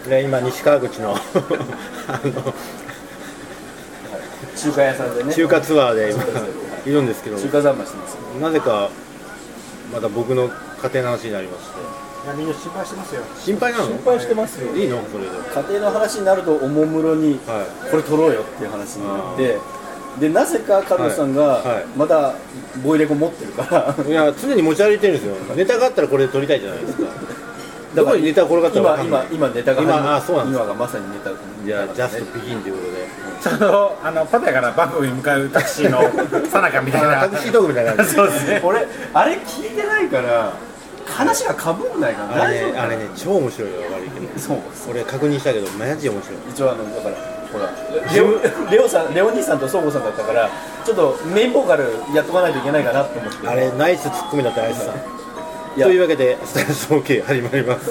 で今西川口の中華屋さんでね、 中華ツアーで今いるんですけど、 中華三昧してます。 なぜかまだ僕の家庭の話になりまして。 いやみんな心配してますよ。 心配なの？ 心配してますよ。 いいのそれで。 家庭の話になるとおもむろに、これ取ろうよっていう話になって、でなぜかカルロスさんがまだボイレコ持ってるから、 いや常に持ち歩いてるんですよ。ネタがあったらこれで撮りたいじゃないですか。どこにネタ転がったら今ネタが今がまさにネタ。 じゃあジャストビギンということで。 ちょうどパタヤからバンコクに向かうタクシーのさなかみたいなタクシートークみたいな感じ。 そうですね。 俺あれ聞いてないから話がかぶんないから。 あれね超面白いよ。悪いけど。そう。俺確認したけどマジ面白い。 一応だからほらレオ兄さんとソーゴさんだったからちょっとメインボーカルやっとかないといけないかなと思って。 あれナイスツッコミだったナイスさん。というわけでスタイルスモーキー始まります。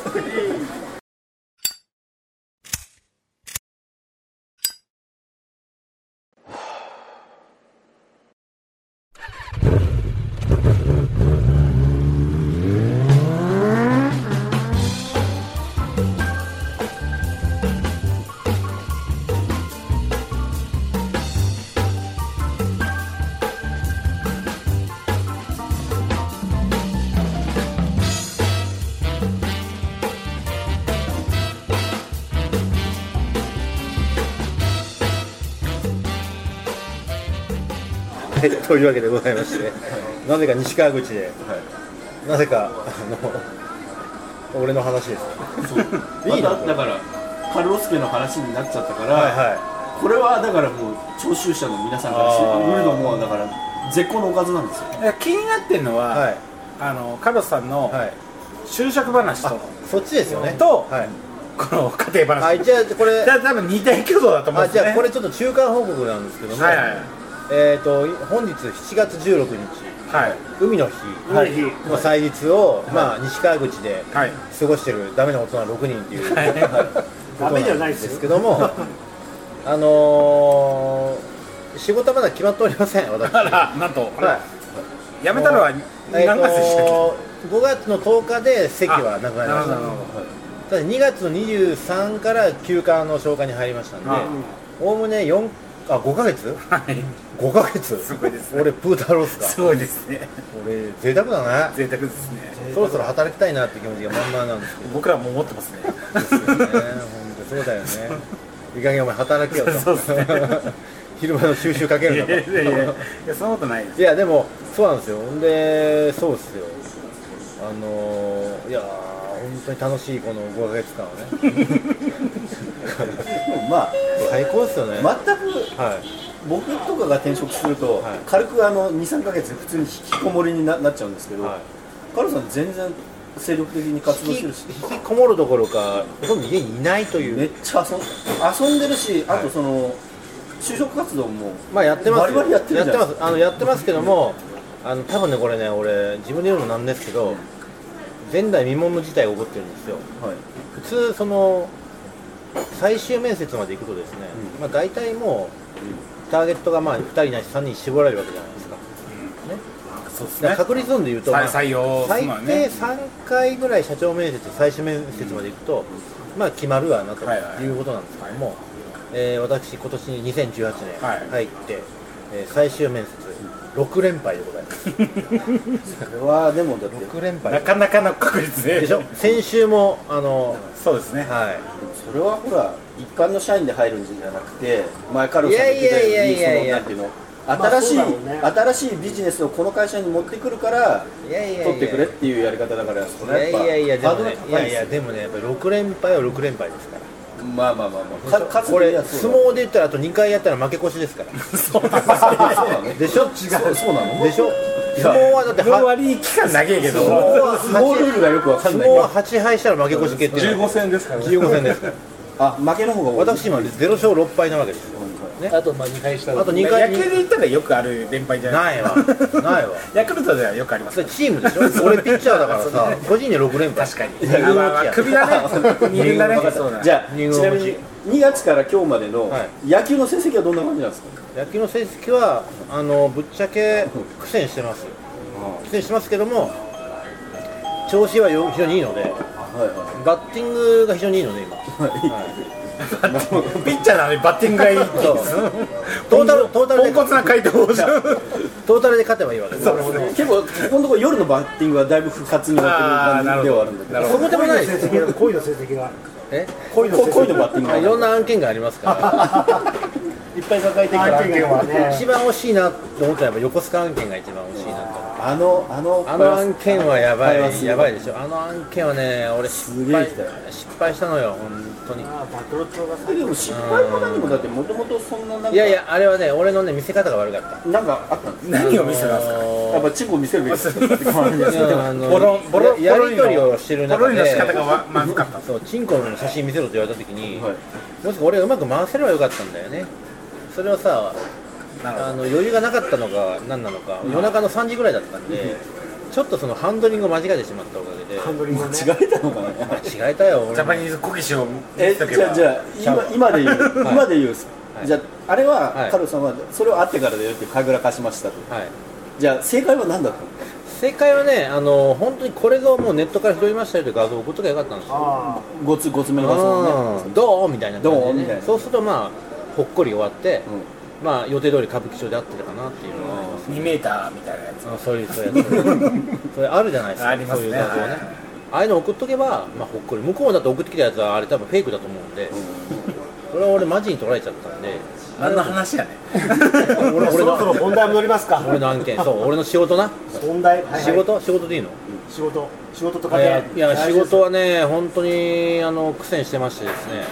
というわけでございまして、なぜか西川口で、なぜか俺の話です。 いいのだからカルロス家の話になっちゃったから、これはだからもう聴衆者の皆さんから見るのもだから絶好のおかずなんですよ。 気になってるのは、カルロスさんの就職話と、 そっちですよね。 と、この家庭話。 じゃあこれ多分似た挙動だと思うんですね。 じゃあこれちょっと中間報告なんですけども、本日7月16日、海の日の祭日を、西川口で過ごしてるダメな大人6人っていうことなんですけども、仕事はまだ決まっておりません。私なんと辞めたのは何月でしたっけ ？5月の10日で席はなくなりました。ただ2月の23から休暇の消化に入りましたんで、おおむね5ヶ月？5ヶ月？ すごいです。 俺プータロースか。 すごいですね。 俺贅沢だね。 贅沢ですね。 そろそろ働きたいなって気持ちが満々なんですけど。 僕らも思ってますね。 ですよね。本当そうだよね。いい加減お前働けよと。 そうですね。 昼間の収集かけるんだと。 いやそんなことないです。 いやでもそうなんですよ。でそうですよ。いや本当に楽しいこの5ヶ月間はね。最高ですよね。 全く、僕とかが転職すると、軽く2、3ヶ月普通に引きこもりになっちゃうんですけど、カルロさん全然精力的に活動してるし、 引きこもるどころかほとんど家にいないという。 めっちゃ遊んでるし、あとその就職活動もやってます。 バリバリやってるじゃないですか。 やってますけども、多分ねこれね俺自分で言うのなんですけど、前代未聞の事態が起こってるんですよ。普通その最終面接まで行くとですね、大体もうターゲットが2人ないし3人絞られるわけじゃないですか。 そうですね。 確率論で言うと、 最低3回ぐらい社長面接最終面接まで行くと決まるわなということなんですけども、私今年に2018年入って、最終面接6連敗でございます。 それはでもだって 6連敗なかなかの確率でしょ。先週もそうですね。 それはほら一般の社員で入るんじゃなくて、前カルロスさんが言ってたようにそのなんていうの新しいビジネスをこの会社に持ってくるから取ってくれっていうやり方だから、それはやっぱハードル高いですよ。 でもねやっぱり6連敗は6連敗ですから。 これ相撲で言ったらあと2回やったら負け越しですから。そうでしょ。 そうなのでしょ。相撲はだって 8割期間長いけど、 相撲ルールがよくわかんない。 相撲は8敗したら負け越し決定。 15戦ですからね。 15戦ですから。 負けの方が多い。 私今0勝6敗なわけですよ。 あと2敗したら。 あと2回。 野球で言ったらよくある連敗じゃない。 ないわ。 ヤクルトではよくあります。 チームでしょ。俺ピッチャーだからさ、個人で6連敗。 確かに。首だね。2軍だね。 じゃあちなみに2月から今日までの野球の成績はどんな感じなんですか？ 野球の成績はぶっちゃけ苦戦してます。苦戦してますけども調子は非常にいいので、 バッティングが非常にいいので今、 ピッチャーなのにバッティングがいいってトータルでポンコツな回答をトータルで勝てばいいわけです。 結構ここのところ夜のバッティングはだいぶ不発になってる感じではあるんだけど、 そこでもないです。 恋の成績が恋のバッティングいろんな案件がありますからいっぱい抱えてるから案件はね、 一番惜しいなと思ったらやっぱ横須賀案件が一番惜しいなと。 あの案件はやばいでしょ。あの案件はね、俺失敗したのよ、本当に。 でも失敗も何もだってもともとそんななんか、 いやいや、あれはね、俺のね見せ方が悪かった。 なんかあったんですか。 何を見せたんですか。 やっぱチンコ見せるべきですってやり取りをしてる中で、 の仕方がまずかった。 そう、チンコの写真見せろと言われたときに、もし俺がうまく回せればよかったんだよね。それをさ、余裕がなかったのか何なのか、夜中の3時ぐらいだったんで、ちょっとそのハンドリングを間違えてしまったおかげで。 間違えたのかな。 間違えたよ。 ジャパニーズこけしをじゃあ今で言うじゃああれはカルロさんはそれを会ってからだよってはぐらかしましたと。じゃあ正解は何だったの。 正解はね、本当にこれぞもうネットから拾いましたよという画像を送っときゃよかったんですよ。 ごつめの画像ね。 どうみたいな感じでね。そうするとまあほっこり終わって、まあ予定通り歌舞伎町で会ってたかなっていうのはあります。 2メーターみたいなやつ。 そういうやつ。それあるじゃないですか。 ありますね。 そういう画像ね。ああいうの送っとけばまあほっこり。向こうだと送ってきたやつはあれ多分フェイクだと思うんで、これは俺マジに取られちゃったんで。 何の話やねん。 そろそろ本題戻りますか。 俺の案件、そう、俺の仕事な。 本題。 仕事でいいの？ 仕事とかで。 いや仕事はね、本当に苦戦してましてですね。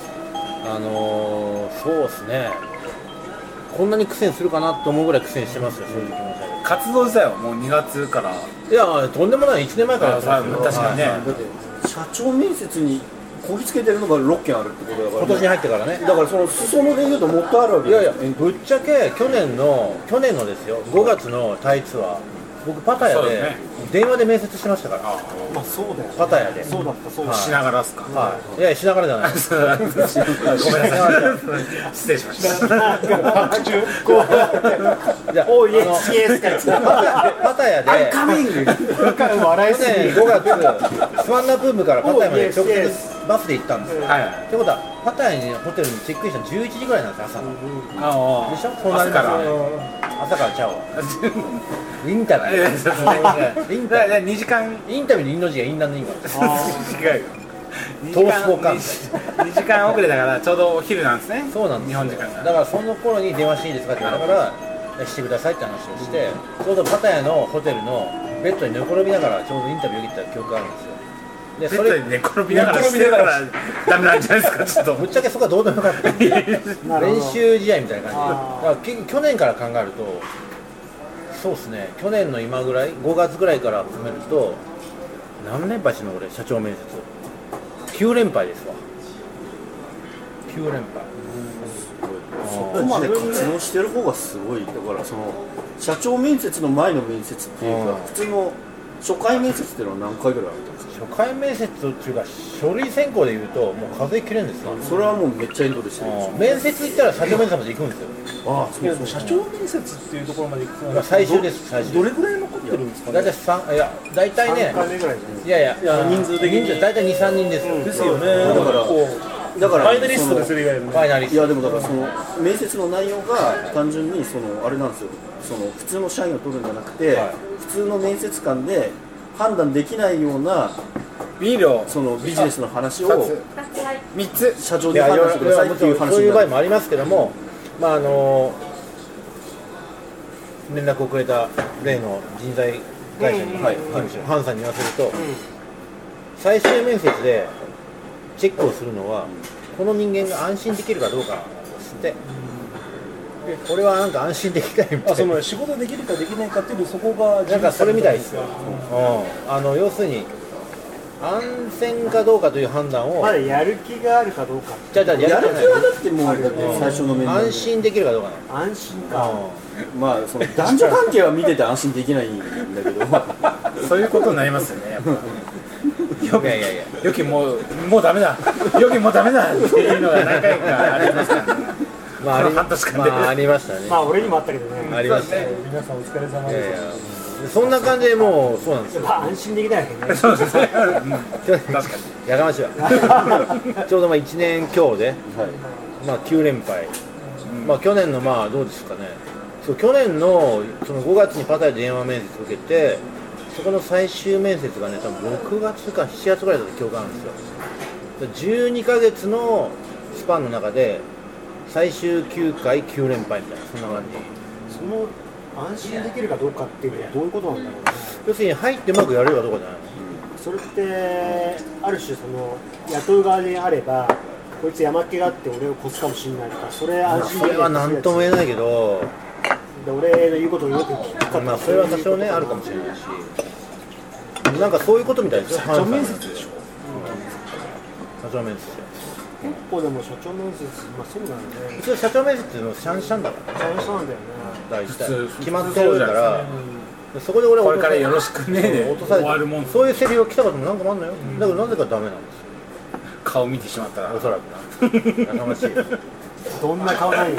そうですね。こんなに苦戦するかなと思うぐらい苦戦してますよ、正直申し上げて。 活動自体はもう2月から。 いやとんでもない、1年前からやってますよ。 確かにね。 社長面接にこぎつけてるのが6件あるってことだから、 今年に入ってからね。 だからその裾野で言うともっとあるわけ。 いやいや、ぶっちゃけ去年のですよ、5月のタイツアー、僕パタヤで電話で面接しましたから。 まあそうだよ。 パタヤで。 そうだったそうだ。 しながらですか。 はい。いやしながらじゃない。 ごめんなさい。失礼しました。 白昼こう。じゃあおいイエスパタヤで。 アイカミング。笑いすぎ。 去年5月スワンナプームからパタヤまで直接バスで行ったんですよ。ってことはパタヤにホテルにチェックインしたの11時ぐらいなんです朝の。でしょ？そうなりますよ。朝からちゃうわ。インタビュー。 2時間インタビューにインの字がインナーのインが。 違うよ。 トースポカン。 2時間遅れだからちょうどお昼なんですね。 そうなんです。日本時間だからその頃に電話していいですかって言われたからしてくださいって話をして、ちょうどパタヤのホテルのベッドに寝転びながらちょうどインタビューを受けた記憶があるんですよ。 でそれ寝転びながらしてるからダメなんじゃないですか。ちょっとぶっちゃけそこはどうでもよかった。練習試合みたいな感じで。だから去年から考えると、そうですね。去年の今ぐらい、5月ぐらいから含めると何連敗してんの俺社長面接。9連敗ですわ。9連敗。 そこまで活動してる方がすごい。だからその社長面接の前の面接っていうか、普通の初回面接っていうのは何回ぐらいあったんですか。 初回面接っていうか書類選考でいうともう数えきれんですよ。 それはもうめっちゃエンドレスしてるんですよ。 面接行ったら社長面接まで行くんですよ。 ああ、そう社長面接っていうところまで行く。 最終です。最終。 どれぐらい残ってるんですかね。 大体ね。 3回目ぐらいいやいや人数的に大体2、3人ですよ。 ですよね。 だからファイナリストですよね。 ファイナリスト。 いやでもだからその面接の内容が単純にそのあれなんですよ。その普通の社員を取るんじゃなくて、普通の面接官で判断できないようなそのビジネスの話を 3つ社長に判断してくださいっていう話。 そういう場合もありますけども、まあ連絡をくれた例の人材会社にハンさんに言わせると、最終面接でチェックをするのはこの人間が安心できるかどうかですって。これはなんか安心できないみたいな。 その仕事できるかできないかっていうそこがなんかそれみたいですよ。要するに安全かどうかという判断をまだやる気があるかどうか。 やる気はだってもう最初の面安心できるかどうかな。 安心か。 まあその男女関係は見てて安心できないんだけどそういうことになりますよね。 いやいやいや。 よきもうダメだ。よきもうダメだっていうのが何回かありますからね。 ありましたね。 まあ俺にもあったけどね。 ありましたね。 皆さんお疲れ様です。 そんな感じでもうそうなんですよ。 安心できないわけね。 そうですね。 確かにやかましいわ。ちょうど1年今日で、9連敗、去年のどうですかね、そう去年のその5月にパタイで電話面接受けて、そこの最終面接がね、多分6月か7月ぐらいだった記憶があるんですよ。12ヶ月のスパンの中で最終9回9連敗みたいな、そんな感じ。 その安心できるかどうかっていうのはどういうことなんだろうね。 要するに入ってうまくやれるかどうかじゃないの。 それってある種その雇う側であれば、こいつ山っ気があって俺を越すかもしれないとか、それ安心それは何とも言えないけど、 で俺の言うことをよく聞くか、 それは多少ねあるかもしれないし、なんかそういうことみたいですよ。 社長面接でしょ。 社長面接。 結構でも社長面接、そうだよね。 一応社長面接っていうのはシャンシャンだからね。 そうなんだよね。 大体普通決まってるから、そこで俺はこれからよろしくねで落とされて終わるもん。 そういうセリフが来たことも何個もあるのよ。だけどなぜかダメなんですよ。 顔見てしまったら。 おそらくな。やかましい。 どんな顔ないよ。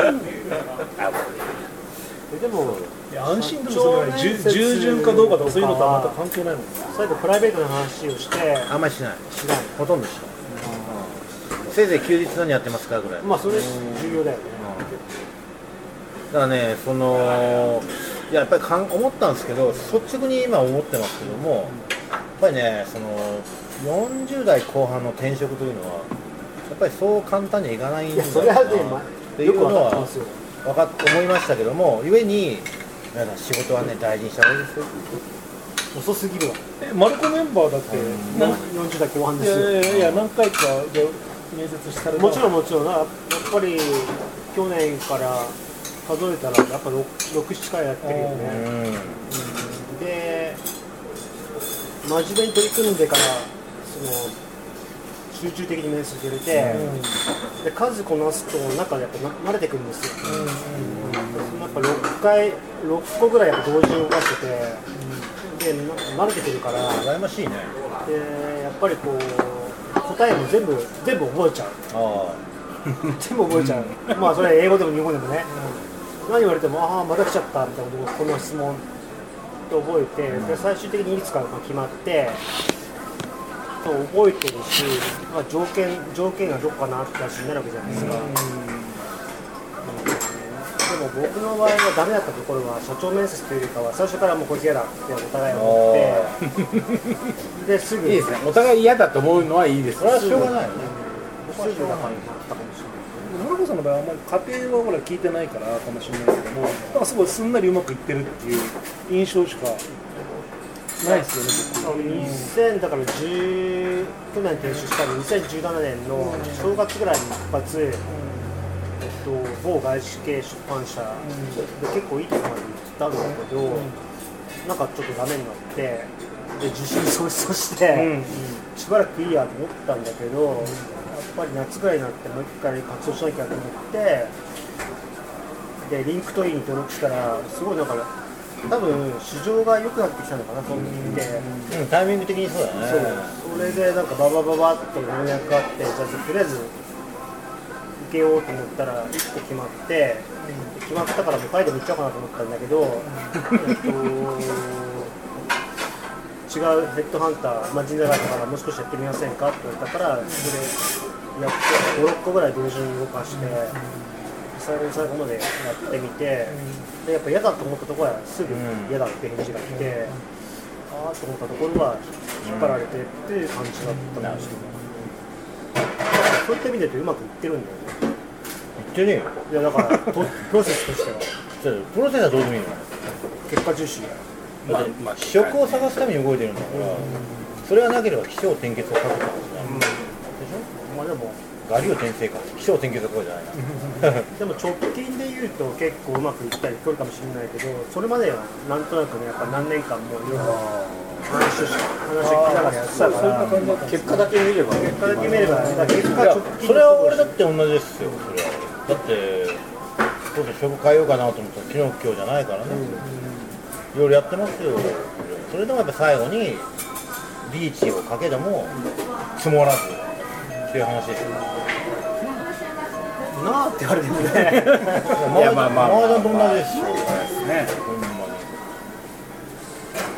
でも安心でもそれは従順かどうかとかそういうのとはまた関係ないもん。 最後プライベートな話をしてあんまりしない。 しない。 ほとんどしない。せいぜい休日何やってますかぐらい。 それ重要だよね。 だからね、やっぱり思ったんですけど、率直に今思ってますけども、やっぱりね、40代後半の転職というのは、やっぱりそう簡単にはいかないんだろうなっていうのは思いましたけども、ゆえに、皆さん仕事はね、大事にした方がいいですよ。 遅すぎるわ。 マルコメンバーだって 40代後半ですよ。 いや何回かで面接したらもちろんやっぱり去年から数えたらやっぱ6、7回やってるよね。で真面目に取り組んでから集中的に面接入れて、で数こなすと中でやっぱ慣れてくるんですよ。やっぱ6個ぐらいやっぱ同時に動かしてて、で慣れてくるから羨ましいね。 でやっぱり答えも全部覚えちゃう。全部覚えちゃう。それ英語でも日本でもね、何言われてもまた来ちゃったみたいなことをこの質問と覚えて、で最終的にいつか決まって覚えてるし、条件がどこかなって話になるわけじゃないですか。でも僕の場合はダメだったところは社長面接というよりかは最初からもうこいつ嫌だってお互い思ってですぐいいですね。お互い嫌だと思うのはいいです。 それはしょうがないよね。 すぐ仲になったかもしれない。 マルコさんの場合はあんまり家庭は聞いてないからかもしれないけども、なんかすごいすんなりうまくいってるっていう印象しかないですよね。 だから去年転出したの2017年の正月ぐらいに一発、某外資系出版社で結構いいところまで行ったんだけど、なんかちょっとダメになってで自信喪失して、しばらくいいやと思ったんだけど、やっぱり夏ぐらいになってもう一回活動しなきゃと思ってでリンクトインに登録したらすごいなんか多分市場が良くなってきたのかなと思って、 タイミング的にそうだね。 それでなんかババッと連絡があって、じゃあとりあえず受けようと思ったら1個決まって、決まったからもうタイでも行っちゃおうかなと思ったんだけど違うヘッドハンター、人材だったからもう少しやってみませんかって言われたから、それでやって5、6個ぐらい同時に動かして、最後までやってみて、でやっぱ嫌だと思ったところはすぐ嫌だって返事が来て、ああと思ったところは引っ張られてっていう感じだったんですけど、そういった意味で言うとうまくいってるんだよね。 言ってねえよ。 いやだからプロセスとしてはプロセスはどうでもいいの。 結果重視。 職を探すために動いてるんだから、それがなければ起承転結を書くってことじゃん。でしょ。 でもガリを転生か、起承転結を書くじゃないな。 でも直近で言うと結構うまくいったり来るかもしれないけど、それまではなんとなくね、やっぱ何年間もいろいろ話聞きながらやってたから、 結果だけ見れば結果だけ見れば、結果直近それは俺だって同じですよ。それはだってそうです、職変えようかなと思ったら昨日今日じゃないからね。いろいろやってますよ。それでもやっぱ最後にリーチをかけても積もらずっていう話ですよ。 なあって言われてもね。 マージャンと同じですよ。 ね。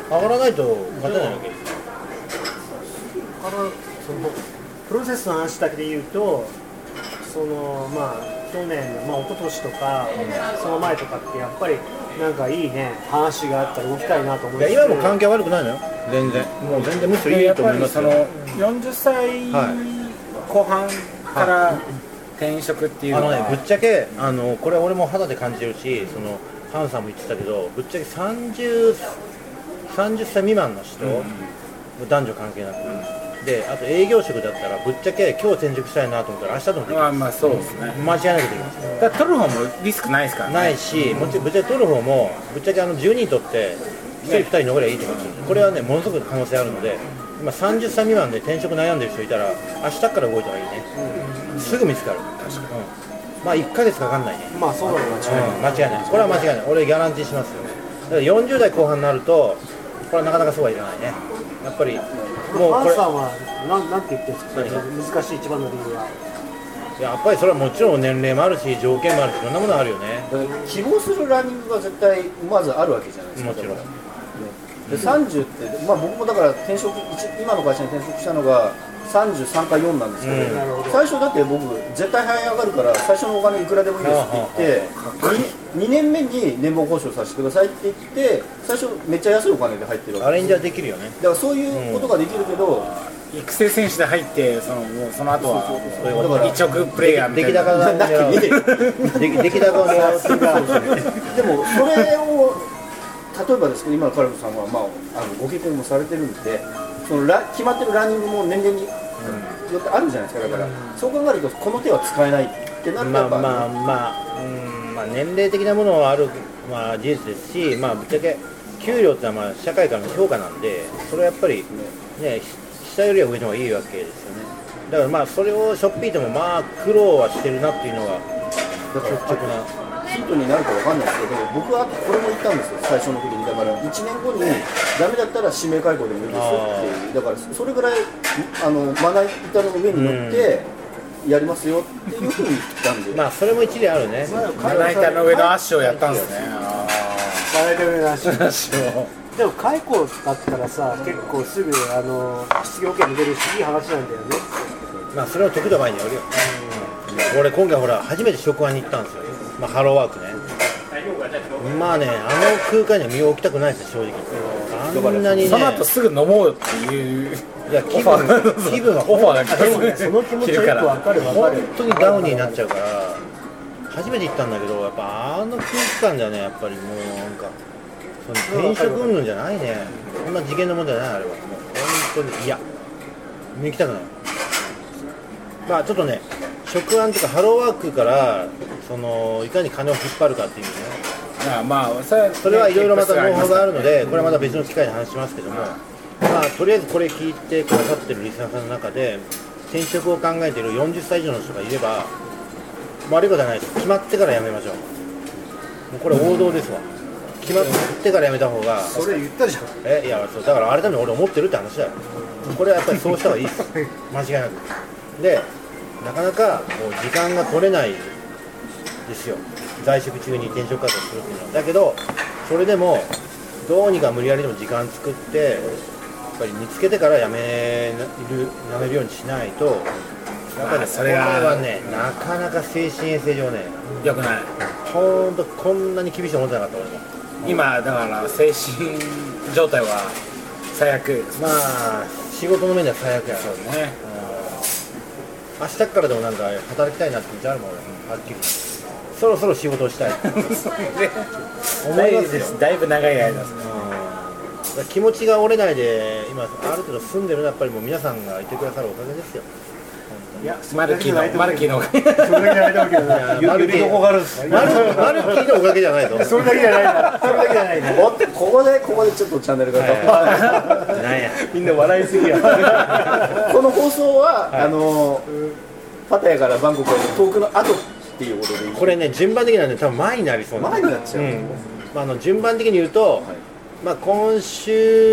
上がらないと勝てないわけですからそのプロセスの話だけで言うと、そのまあ去年の、まあ、一昨年とか、その前とかってやっぱりなんかいいね話があったら動きたいなと思うんですけど、 今も関係悪くないのよ全然、もう全然むしろいいと思いますよ。 やっぱりその40歳後半から転職っていうのは、 ぶっちゃけこれ俺も肌で感じるし、そのハンさんも言ってたけど、ぶっちゃけ30歳未満の人、男女関係なく、であと営業職だったらぶっちゃけ今日転職したいなと思ったら明日でもできる。 まあそうですね。 間違いなくできます。 だから取る方もリスクないですからね。 ないし、もちろんぶっちゃけ取る方もぶっちゃけ10人取って1人2人残りゃいいと思うんですよ。これはねものすごく可能性あるので、今30歳未満で転職悩んでる人いたら明日から動いた方がいいね。すぐ見つかる。まあ1ヶ月かかんないね。 まあそうだろう、 間違いない。これは間違いない。俺ギャランティーしますよ。だから40代後半になるとこれはなかなかそうはいかないね。やっぱりもうハこれンさんはなんて言ってるんですか、難しい一番の理由は。 やっぱりそれはもちろん年齢もあるし条件もあるしいろんなものあるよね。 だから希望するランニングが絶対まずあるわけじゃないですか。 もちろん。 で30って、まあ、僕もだから今の会社に転職したのが33か4なんですけど、最初だって僕絶対早上がるから最初のお金いくらでもいいですって言って2年目に年俸交渉させてくださいって言って最初めっちゃ安いお金で入ってるわけアレンジはできるよね。 だからそういうことができるけど、 育成選手で入ってもうその後はだから一億プレイヤーみたいな。 出来高が出来高を狙ってるかもしれない。 でもそれを例えばですけど今のカルロさんは、まあ、ご結婚もされてるんでその決まってるランニングも年齢によってあるじゃないですか。だから、そう考えるとこの手は使えないってなるとやっぱ、 まあ年齢的なものはある、まあ、事実ですし、まあ、ぶっちゃけ給料ってのはまあ社会からの評価なんでそれはやっぱりね下よりは上の方がいいわけですよね。だからまあそれをしょっぴいてもまあ苦労はしてるなっていうのが率直なヒントになるかわかんないですけど僕はこれも言ったんですよ最初の時に。だから1年後にダメだったら指名解雇でもいいですっていう。だからそれぐらいまな板の上に乗ってやりますよっていうふうに言ったんで、 まあそれも一理あるね。 まな板の上のアッシュをやったんですね。 まな板の上の足でも解雇だったらさ結構すぐ失業保険も出るしいい話なんだよね。 まあそれは時と場合によるよ。俺今回ほら初めて職場に行ったんですよ。まあハローワークね。まあね空間には身を置きたくないですよ正直。あんなにね。 その後すぐ飲もうっていう。 いや気分はオファーが来でもねその気持ちはよくわかるわか本る。 当にダウニーになっちゃうから初めて行ったんだけどやっぱ空気感だよね。やっぱりもうなんかその転職云々じゃないね。こんな次元のものじゃないあれはもう本当にいや行きたくない。まあちょっとね職案とかハローワークからいかに金を引っ張るかっていうね。 まあそれはいろいろまたノウハウがあるのでこれはまた別の機会で話しますけども、まあとりあえずこれ聞いてくださってるリスナーさんの中で転職を考えている40歳以上の人がいれば悪いことはないです。決まってから辞めましょう。もうこれ王道ですわ。決まってから辞めた方がそれ言ったじゃん。 いやそうだから改めて俺思ってるって話だよ。これはやっぱりそうした方がいいです間違いなく。でなかなかこう時間が取れないですよ在職中に転職活動するっていうのは。だけどそれでもどうにか無理やりでも時間作ってやっぱり見つけてから辞めるようにしないとやっぱりそれはねなかなか精神衛生上ねよくない。 ほんとこんなに厳しいと思ってなかった俺も。 今だから精神状態は最悪。 まあ仕事の面では最悪やそうね。 明日からでもなんか働きたいなって気持ちあるもん俺はっきり。そろそろ仕事をしたい思いますよ。 だいぶ長い間ですね。 気持ちが折れないで今ある程度住んでるのはやっぱりもう皆さんがいてくださるおかげですよ。 いやマルキーのそれだけじゃないけどな。 マルキーのおかげじゃないぞ。 それだけじゃないな。それだけじゃないな。 ここでちょっとチャンネルが変わってなんやみんな笑いすぎや。 この放送は、パタヤからバンコクへの遠くの後っていうことでいい。 これね順番的にはね多分前になりそうな。 前になっちゃう、 まあ順番的に言うと、まあ今週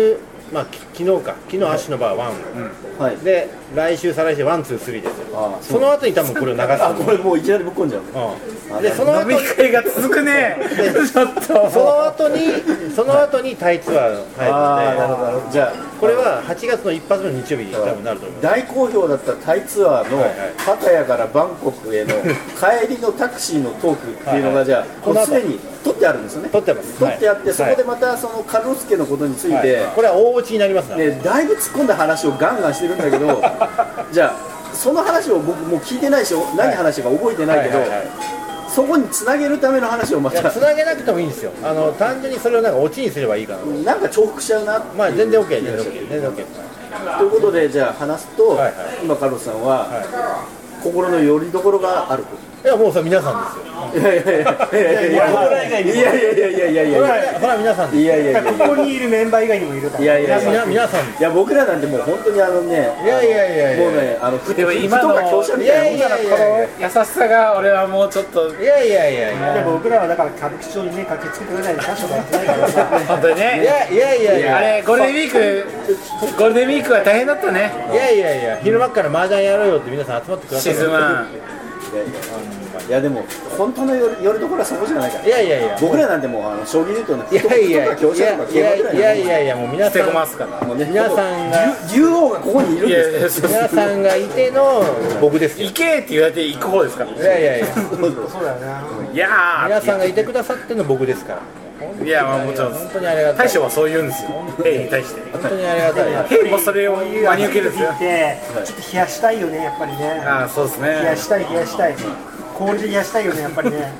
まあ昨日足のバー1、 はい、 で来週再来週1、2、3ですよ。その後に多分これを流す。 これもういきなりぶっこんじゃう。 でその後飲み会が続くね。ちょっとその後にタイツアー入るので、 じゃあこれは8月の一発目の日曜日に多分なると思います。 大好評だったタイツアーのパタヤからバンコクへの帰りのタクシーのトークっていうのがじゃあもうすでに取ってあるんですよね。 取ってます。 取ってあって、そこでまたそのカルロスケのことについて、 これは大落ちになりますね。 だいぶ突っ込んだ話をガンガンしてるんだけどじゃあその話を僕もう聞いてないし何話したか覚えてないけど、そこにつなげるためというまたつなげなくてもいいんですよ。単純にそれをなんかオチにすればいいかな。 なんか重複しちゃうな。 まあ全然 OK 全然 OK ということでじゃあ話すと、今カルロスさんは、心の拠り所があると。 いやもうそれ皆さんですよ。 いやいやいやいやいや僕ら以外にもいやいやいやいやいやいやこれは皆さんです。 いやいやいやここにいるメンバー以外にもいるから。 いやいや皆さん。 いや僕らなんてもう本当にね、 いやいやいやもうねでも今の強者みたいなもんだな。 この優しさが俺はもうちょっといやいやいやいや。 でも僕らはだから歌舞伎町にね駆けつけてくれないで歌手がやってないからさ。 本当にね。 いやいやあれゴールデンウィークは大変だったね。 いやいや昼間から麻雀やろうよって皆さん集まってください。 シーズン1。 いやでも本当の寄り所はそこじゃないから。 いや僕らなんてもう将棋で言うとね、 いやもう皆さんもうね、 皆さんが竜王がここにいるんですよ。 皆さんがいての僕ですよ。 行けって言われて行く方ですから。 いやそうだよね。 いやー皆さんがいてくださっての僕ですから。 いやまあもちろん本当にありがたい。 大将はそう言うんですよ。兵に対して。 本当にありがたい。 兵もそれを真に受けるんですよ。 ちょっと冷やしたいよねやっぱりね。 ああそうですね。 冷やしたい。氷で冷やしたいよねやっぱりね。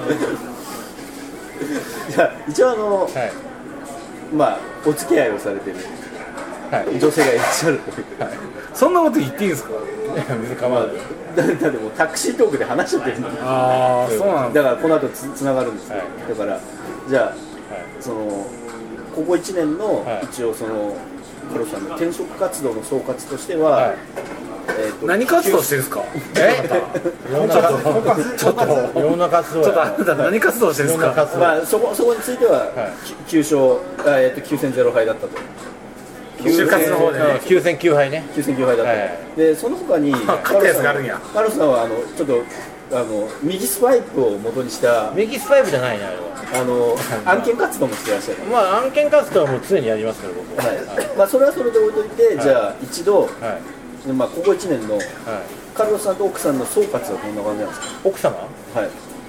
じゃあ一応まあお付き合いをされてる女性がいらっしゃるという。 そんなこと言っていいんですか。 水かまる。 だってもうタクシートークで話しちゃってるんだ。 ああそうなんだ。 だからこの後つながるんですよ。だからじゃあそのここ1年の一応そのカロさんの転職活動の総括としては。 何活動してるんですか。 いろんな活動。 ちょっとあなた何活動してるんですか。 まあそこについては9戦0敗だったと。 就活の方でね。 9戦9敗ね。 9戦9敗だった。でその他に勝ったやつがあるんや。 カロさんはちょっと右スワイプを元にした右スワイプじゃないねあれは。 案件活動もしてらっしゃる。 まあ案件活動はもう常にやりますから僕は。 まあそれはそれで置いといて、じゃあ一度まあここ1年のカルロスさんと奥さんの総括はどんな感じなんですか。 奥様？ はい。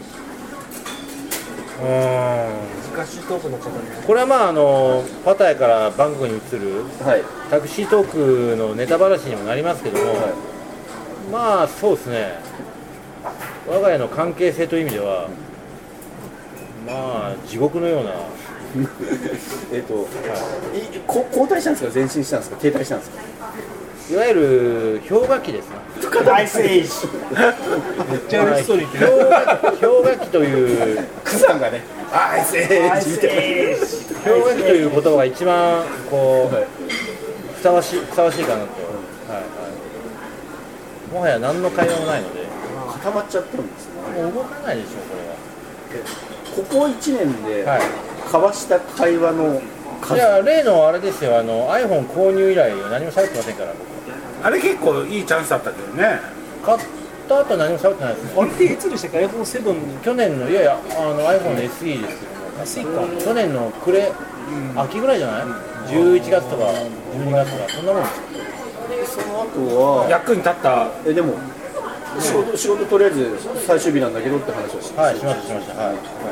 難しいトークになっちゃったね。 これはまあパタヤからバンコクに移るタクシートークのネタ話にもなりますけども、まあそうですね。我が家の関係性という意味では、まあ地獄のような。 交代したんですか、前進したんですか、停滞したんですか。 いわゆる氷河期ですね。 アイスエイジ。 めっちゃ嬉しそうに言ってる。 氷河期というクさんがね、アイスエイジみたいな。 氷河期という言葉が一番こうふさわしいかなと。もはや何の会話もないので固まっちゃってるんですね。 もう動かないでしょこれは。 ここ1年で交わした会話のいや例のあれですよiPhone 購入以来何も喋ってませんから僕。 あれ結構いいチャンスだったけどね。 買った後何も喋ってないですね。 あれっていつでしたっけ。 iPhone7 去年のiPhone の SE ですけども、去年の秋ぐらいじゃない、11月とか12月とかそんなもんですよ。 その後は役に立った。 でも仕事とりあえず最終日なんだけどって話をしてしました。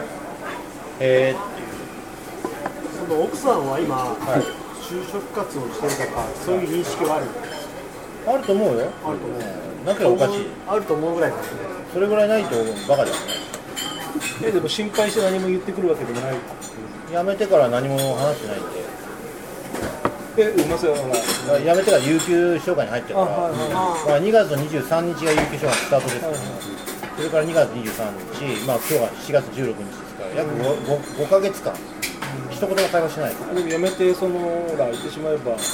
その奥さんは今、就職活動してるとかそういう認識はある？ あると思うよ。 あると思う。 なきゃおかしい。 あると思うぐらいですね。 それぐらいないとバカですね。 でも心配して何も言ってくるわけでもない。 辞めてから何も話してないんで。 うまそうやな。 辞めてから有給消化に入ってるから、まあ、2月の23日が有給消化スタートですけども、それから2月23日、まあ今日が7月16日ですから、約 5ヶ月間、一言も会話しないです。 でも辞めて言ってしまえば、まあ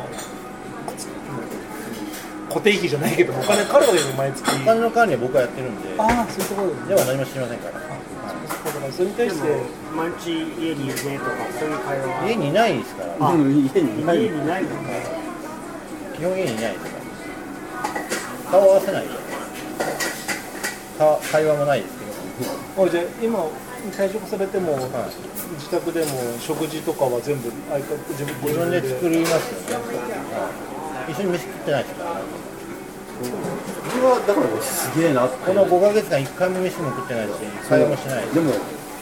固定費じゃないけどお金かかるわけで毎月。 お金の管理は僕はやってるんで、 ああそういうところでは何も知りませんから。 からそれに対して毎日家にいるねとかそういう会話は家にいないですから家にいない家にいないのか基本家にいないですから顔合わせないよ会話もないですけどじゃあ今退職されても、自宅でも食事とかは全部自分で作りますよね、一緒に飯食ってないですからそれはだからすげえなってこの5ヶ月間1回も飯も食ってないし会話もしないでも、ね、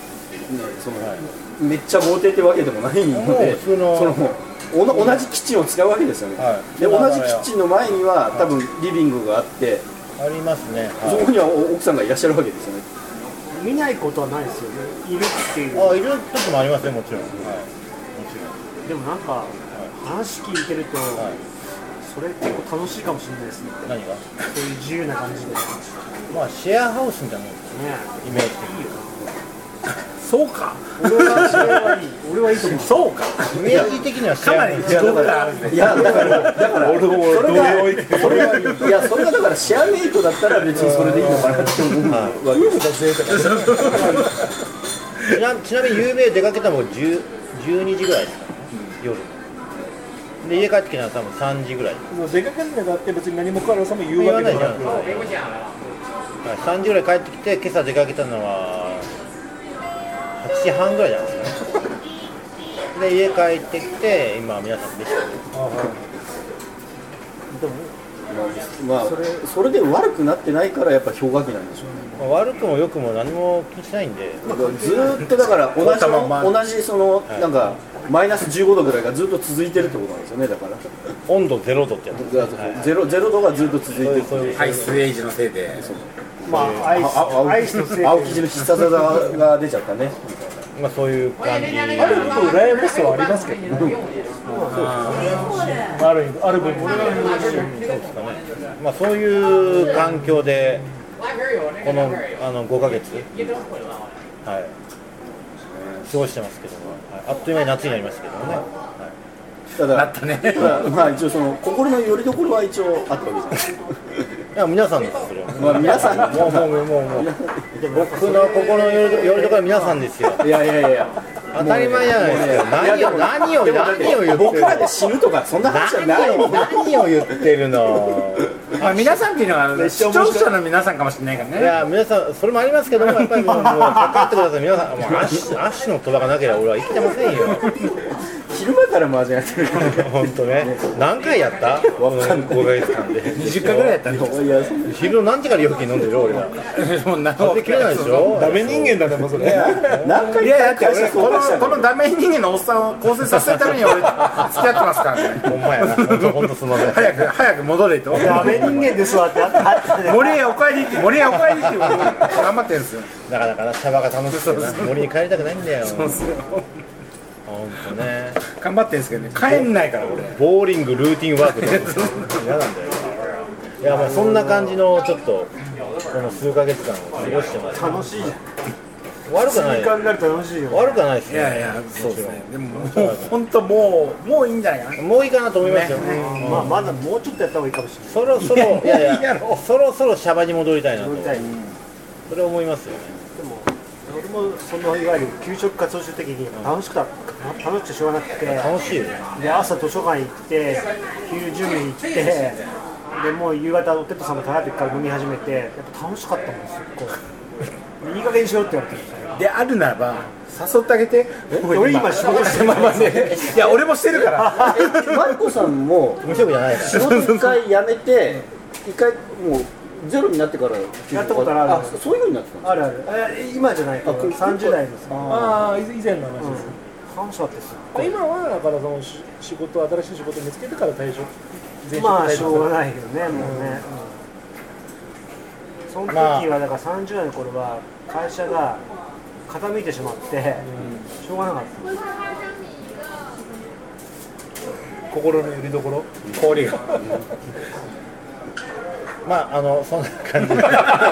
めっちゃ豪邸ってわけでもないので同じキッチンを使うわけですよね、で同じキッチンの前には多分リビングがあってありますね、 そこには奥さんがいらっしゃるわけですよね。 見ないことはないですよね。いるっていう。 いる時もありますね、もちろん。もちろん。 でもなんか、話聞いてると、それ結構楽しいかもしれないですね。 何が？ そういう自由な感じで。 まあシェアハウスみたいなもんですね。イメージ的に。 そうか。 俺はいいと思う。 そうか。 イメージ的にはかなり自動があるんで。 いやだからそれがだからシェアメイトだったら別にそれでいいのかなって思うわけです。 ちなみに夕べ出かけたのが12時ぐらいですか、夜。で家帰ってきたのは多分3時ぐらい。 出かけるのだって別に何もカラーさんも言うわけじゃなくて。 3時ぐらい帰ってきて今朝出かけたのは8時半ぐらいじゃないですかね。で家帰ってきて今皆さん飯食ってでもまあそれで悪くなってないからやっぱ氷河期なんでしょうね。 悪くも良くも何も気にしないんで、 ずーっとだから同じそのなんかマイナス15度ぐらいがずっと続いてるってことなんですよね。だから温度0度ってやつ、 0度がずっと続いてる。 アイスエイジのせいで、 まあアイスのせいで青生地の必殺技が出ちゃったね。 まあそういう感じ。 ある分羨ましさはありますけどね。ある分もそうですかね。まあそういう環境でこの5ヶ月、はい、過ごしてますけども、あっという間に夏になりましたけどもね。 ただなったね。 まあ一応その心の拠り所は一応あったわけじゃないですか。 いや皆さんですそれは。 まあ皆さんもう僕の心の拠り所は皆さんですよ。 いや当たり前じゃないですか。何を言ってる。 僕らで死ぬとかそんな話じゃないもん。 何を言ってるの。 まあ皆さんっていうのは視聴者の皆さんかもしれないからね。 いや皆さんそれもありますけども、やっぱりもうかかってください。皆さんもう足の虎がなければ俺は生きてませんよ。 昼間から麻雀やってる。 本当ね。何回やった？5ヶ月間で。 20回ぐらいやったんですよ。 昼の何時から料金飲んでる俺ら。 もう何食べきれないでしょ。 ダメ人間だねもうそれ。 何回いやだって俺このダメ人間のおっさんを構成させるために俺付き合ってますからね。 ほんまやな。本当すみません。 早く戻れと。 ダメ人間ですわってあった森へお帰りって頑張ってるんですよ。 だからシャバが楽しくてな森に帰りたくないんだよ。本当ね。 頑張ってるんですけどね。帰んないから俺。 ボーリングルーティンワークで嫌なんだよ。いやまあそんな感じのちょっとこの数ヶ月間を過ごしてます。 楽しいじゃん。 悪くない。 考えると楽しいよ。 悪くはないですね。 いやそうですね。でももう本当もういいんじゃないかな。 もういいかなと思いますよ。 まあまだもうちょっとやった方がいいかもしれない。 そろそろそろそろシャバに戻りたいなと。それ思いますよね。 でも俺もそのいわゆる給食活動してる時に楽しくてしょうがなくて。 楽しいよね。 で朝図書館行って昼準備行ってでもう夕方おてっとさんも早くから飲み始めてやっぱ楽しかったもんすっごい。いい加減にしろって言われてる。 であるならば誘ってあげて。 俺今仕事してますね。 いや俺もしてるから。 マリコさんも無職じゃないから仕事一回辞めて一回もうゼロになってからやったことある。 そういう風になってたんですか。 あるある。今じゃないけど30代です。 ああ以前の話です。 楽しかったです。 今はだからその仕事新しい仕事見つけてから退職。 まあしょうがないけどねもうね。その時はだから30代の頃は会社が傾いてしまってしょうがなかった。 心の拠り所。 氷が。 まあそんな感じで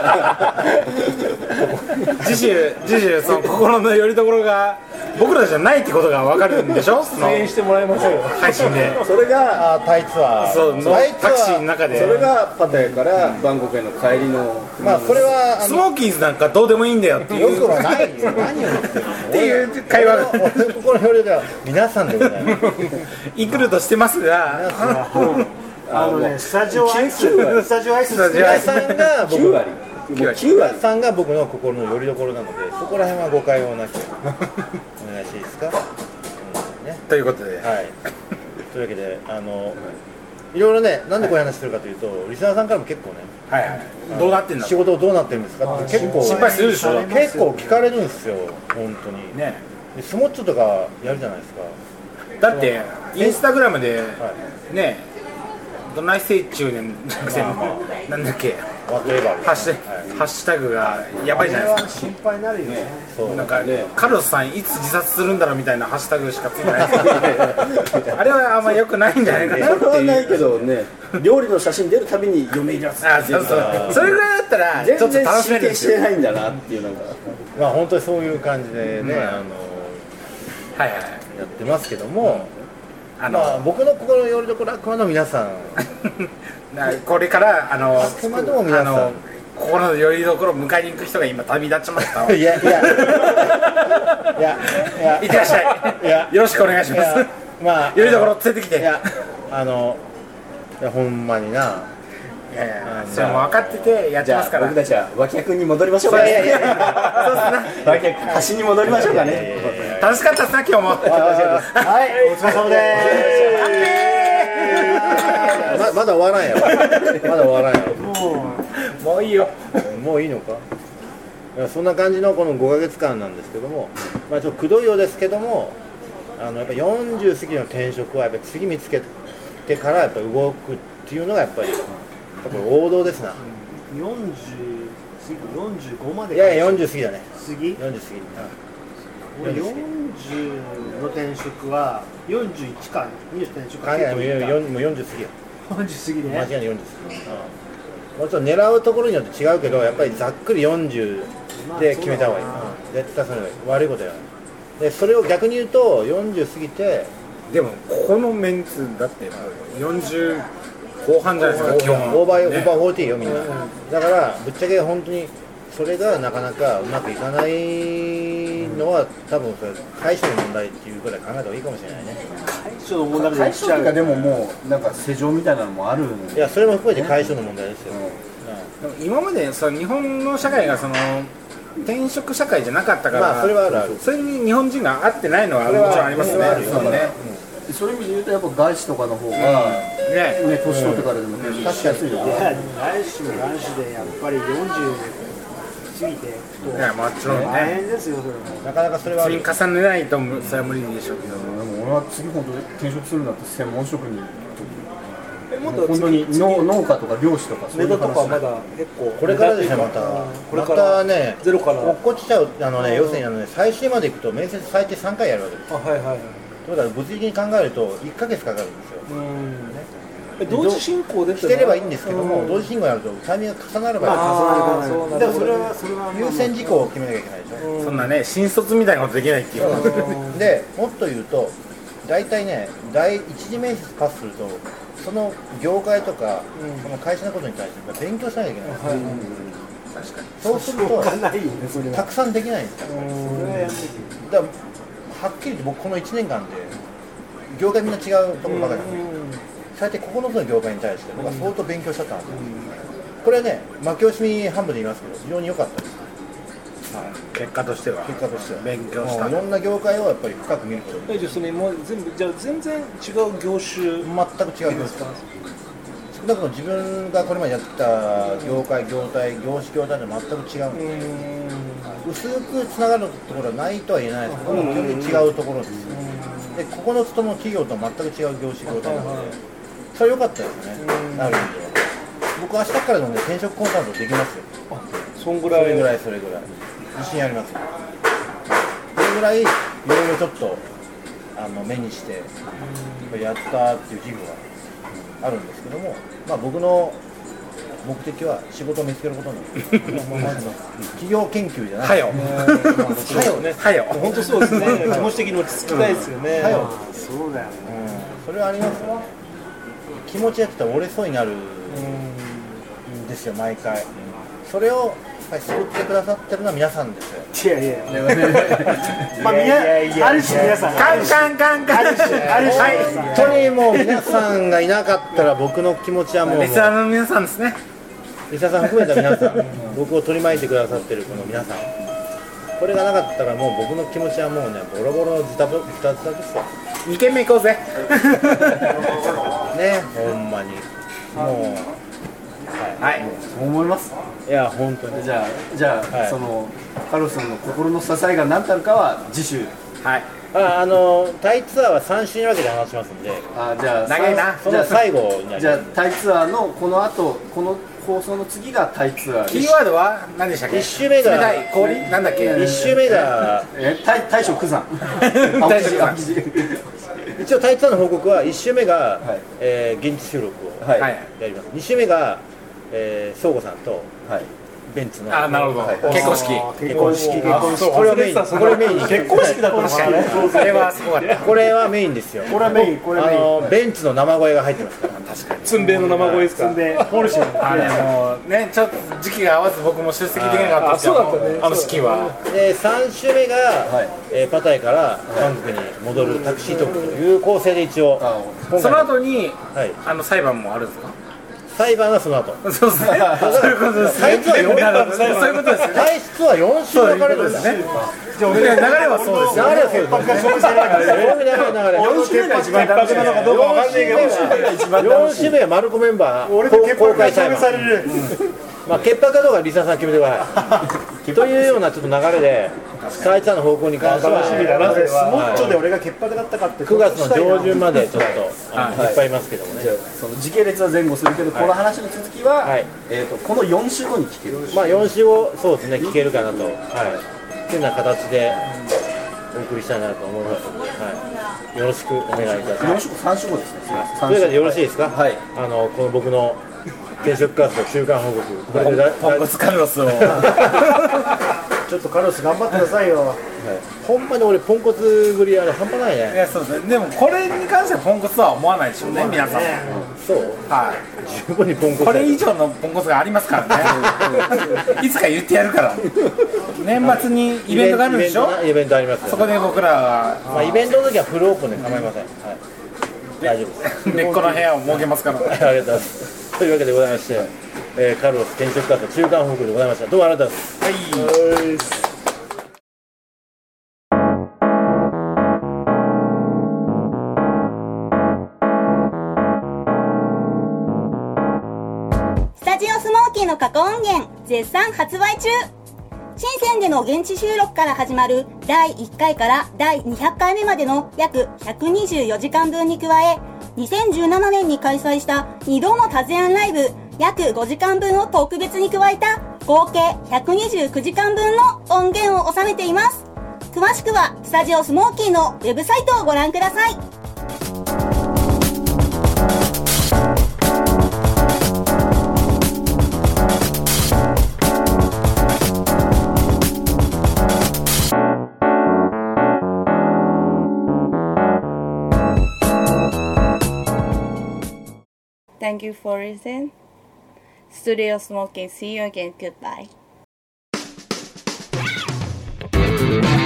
次週その心の拠り所が僕らじゃないってことが分かるんでしょ。 出演してもらいましょうよ。 配信でそれがタイツアーそうのタクシーの中でそれがパタヤからバンコクへの帰りのまあそれはスモーキーズなんかどうでもいいんだよっていうよくはないよ何を言ってるのっていう会話が俺の心の拠り所は皆さんでございますインクルードしてますがスタジオアイス皆さんが僕 9割皆さんが僕の心の拠り所なのでそこら辺は誤解をなくお願いしていいですか、ね、 ということで、 はいというわけでいろいろねなんでこういう話するかというとリスナーさんからも結構ねはいはい、どうなってんだ仕事どうなってるんですかって結構心配するでしょ。 結構聞かれるんですよ本当にねでスモッチョとかやるじゃないですかだってインスタグラムではねどないせい中年なんだっけワットエバーハッシュタグがやばいじゃないですか。 心配になるよね。 そうなんかカルロスさんいつ自殺するんだろうみたいなハッシュタグしかついてないですあれはあんま良くないんじゃないかなってそれはないいう。 けどね料理の写真出るたびに嫁入りますあ、そうそう。それぐらいだったらちょっと全然楽しめるんですよ。 神経してないんだなっていうなんかまあ本当にそういう感じでね、 はいはい。 やってますけども、 ままあ僕の心の拠り所はあくまでも皆さんこれからあくまでも皆さん心の拠り所を迎えに行く人が今旅立ちましたいやいやいってらっしゃい。 いやよろしくお願いします。 まあ拠り所連れてきて。 いやいやほんまになそれも分かっててやっじゃあてますから。 僕たちは脇役に戻りましょうかいやいやいね脇役端に戻りましょうかね楽しかったですな今日も。 はい、お疲れ様です。 まだ終わらんやろまだ終わらんやろもういいよ。 もういいのかいやそんな感じのこの5ヶ月間なんですけども、まあ、ちょっとくどいようですけどもやっぱ40過ぎの転職はやっぱり次見つけてからやっぱり動くっていうのがやっぱりこれ王道ですな。 45まで。 いやいや40過ぎだね。 過ぎ。 40過ぎ。 俺40の転職は41か20転職関係ないもう40過ぎよ。 40過ぎね。 間違いない40過ぎ。もちろん狙うところによって違うけどやっぱりざっくり40で決めた方がいい。絶対それがいい。悪いことやない。でそれを逆に言うと40過ぎてでもここのメンツだって40後半じゃないですか基本。 オーバー40よみんな。だからぶっちゃけ本当にそれがなかなかうまくいかないのは多分それ対処の問題っていうくらい考えた方がいいかもしれないね。 対処の問題で解消とかでももうなんか世情みたいなのもあるんでいやそれも含めて解消の問題ですよ。 でも今までその日本の社会がその転職社会じゃなかったから、 まあそれはあるある。 それに日本人が合ってないのはもちろんありますね。 それはあるよそうね。 そういう意味で言うとやっぱ外資とかの方がね。 ね年取ってからでも転職しやすいよね来週も来週でやっぱり40過ぎていくといやもちろんね。 大変ですよそれも。 なかなかそれはある積み重ねないとそれは無理でしょうけど。 でも俺は次本当に転職するんだって専門職にもっと本当に農家とか漁師とかそういうネタとか話まだ結構これからですねまた。 これからまたねゼロから落っこちちゃう要するに最終まで行くと面接最低3回やるわけです。 あはいはいはいだから物理的に考えると1ヶ月かかるんですよ。 同時進行でしてればいいんですけども同時進行やるとタイミングが重なればでもそれは優先事項を決めなきゃいけないでしょ。 そんなね新卒みたいなことできないっていうか。 でもっと言うと大体ね第一次面接パスするとその業界とか、その会社のことに対して勉強しなきゃいけないんですよ。 確かに。 そうするとないよねそれは。 たくさんできないんですよ。だからはっきり言って僕この1年間で業界みんな違うところばかりなんですよ。最低9つの業界に対して僕は相当勉強しちゃったんですよ。これね負け惜しみ半分で言いますけど非常に良かったです。 結果としては。 結果としては勉強した。 いろんな業界をやっぱり深く見ることでじゃあそれもう全然違う業種全く違う業種少なくとも自分がこれまでやってきた業界業態業種業態と全く違うんですよ。薄くつながるところはないとは言えないですけども基本的に違うところですよ。で9つとも企業と全く違う業種業態なのでそれ良かったですね。ある意味では僕明日からでもね転職コンサルトできますよ。 そんぐらいそれぐらい自信ありますよ。それぐらいいろいろちょっと目にしてやったっていう自負があるんですけども、まあ僕の目的は仕事を見つけることなんです。企業研究じゃない。 はよ。 はよね。 はよ。 本当そうですね。気持ち的に落ち着きたいですよね。 はよ。 そうだよね。 それはありますよ。気持ちやってたら折れそうになるんですよ、毎回。それを救ってくださってるのは皆さんですよ。 いやまあある種皆さんカンカンカンカン。 ある種本当にもう皆さんがいなかったら僕の気持ちはもうリスナーの皆さんですね。 リサさん含めた皆さん、僕を取り巻いてくださってるこの皆さん、これがなかったらもう僕の気持ちはもうね、ボロボロズタズタですよ。 2軒目行こうぜ。 ね、ほんまにもう。 はい。 そう思います。 いや本当に。 じゃあ、はい、そのカルロスさんの心の支えが何たるかは次週。 はい。 タイツアーは3週に分けて話しますんで。 じゃあ長いな。 その最後になります。 じゃあタイツアーのこの後この放送の次がタイツアー。 キーワードは何でしたっけ？ 1週目が冷たい氷なんだっけ ？1週目が大将九山。 大将九山。 一応タイツアーの報告は1週目が、 はい、 現地収録をはいやります。2週目が相互さんと、 はい、 ベンツのなるほど、結婚式これはメイン、これメイン、 結婚式だったのかね。 これはすごかった。 これはメインですよ。 これはメイン、これはメイン。 ベンツの生声が入ってますから。 確かにツンベイの生声ですか。 ツンベイポルシェ。 もうね、ちょっと時期が合わず僕も出席できなかったんですよ。あの式は。 で3週目が、パタイから韓国に戻るタクシートークという構成で一応。 その後に裁判もあるんですか？ 裁判はその後。 そうですね。そういうことですね。 体質はそういうことですよね。 体質は4週分かれるんですね。 流れはそうですよ。 流れはそうです。 4週目が一番大事なのかどうかわかんないけど、 4週目はマルコメンバー公開裁判。まあ潔白かどうかリサさん決めてください。というようなちょっと流れで、タイツアーの方向に関しては楽しみだな。スモッチョで俺が潔白だったかって 9月の上旬までちょっといっぱいいますけどもね。 その時系列は前後するけど、この話の続きはこの4週後に聞ける。 まあ4週後そうですね、聞けるかなと、はい、っていうような形でお送りしたいなと思いますので、はい、よろしくお願いいたします。 3週後ですね。 それからよろしいですか？はい。この僕の転職活動中間報告、これでポンコツカルロスをちょっとカルロス頑張ってくださいよ。 ほんまに俺ポンコツぶり半端ないね。 いやそうですね。でもこれに関してはポンコツとは思わないでしょうね、皆さん。 そう。 はい。 十分にポンコツ。 これ以上のポンコツがありますからね。いつか言ってやるから。年末にイベントがあるんでしょ？ イベントあります。 そこで僕らはまあイベントの時はフルオープンで構いません。はい。大丈夫です。 根っこの部屋を設けますから。 ありがとうございます。というわけでございまして、カルロス転職活動中間報告でございました。どうもありがとうございます。はい。 スタジオスモーキーの過去音源絶賛発売中。深センでの現地収録から始まる第1回から第200回目までの約124時間分に加え、2017年に開催した2度のタゼアンライブ約5時間分を特別に加えた合計129時間分の音源を収めています。詳しくはスタジオスモーキーのウェブサイトをご覧ください。Thank you for listening. Studio Smoking. See you again. Goodbye.